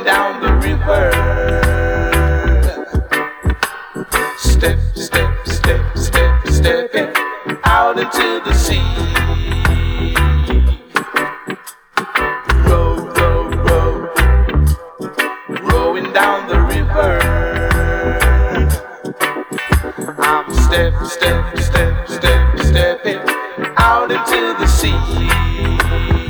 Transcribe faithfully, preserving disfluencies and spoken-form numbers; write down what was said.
down the river. Step, step, step, step, stepping out into the sea. Row, row, row, rowing down the river. I'm step, step, step, step, stepping out into the sea.